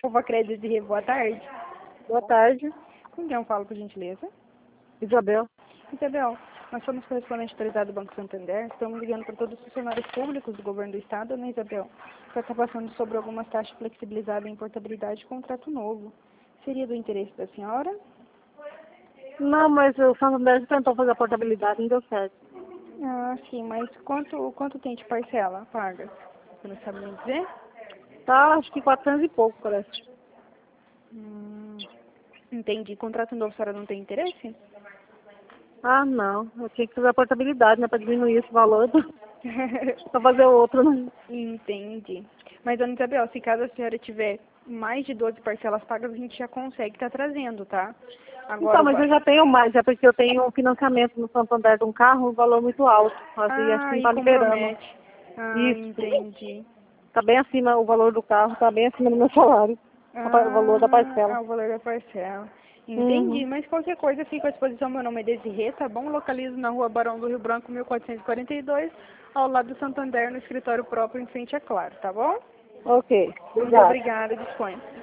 Poupa Crédito de Rio, boa tarde. Boa tarde. Com quem eu falo, por gentileza? Isabel. Isabel, nós somos correspondente autorizado do Banco Santander. Estamos ligando para todos os funcionários públicos do governo do estado, né, Isabel? Para estar passando sobre algumas taxas flexibilizadas em portabilidade de contrato novo. Seria do interesse da senhora? Não, mas o Santander tentou fazer a portabilidade, não deu certo. Ah, sim, mas quanto tem de parcela paga? Você não sabe me dizer? Tá, acho que 400 e pouco, parece. Entendi. Contrato novo, a senhora não tem interesse? Ah, não. Eu tinha que fazer a portabilidade, né, para diminuir esse valor. Para fazer outro, né? Entendi. Mas, Ana Isabel, se caso a senhora tiver mais de 12 parcelas pagas, a gente já consegue estar trazendo, tá? Agora, Então, mas eu já tenho mais, é porque eu tenho um financiamento no Santander de um carro, um valor muito alto. Assim, acho que não e está liberando. compromete. Ah, Isso. entendi. Está bem acima, o valor do carro está bem acima do meu salário. O valor da parcela. O valor da parcela. Entendi, Uhum. mas qualquer coisa fica à disposição. Meu nome é Desirê, tá bom? Localizo na rua Barão do Rio Branco, 1442, ao lado do Santander, no escritório próprio, em frente a Claro, tá bom? Ok. Muito Obrigada. obrigada, disponha.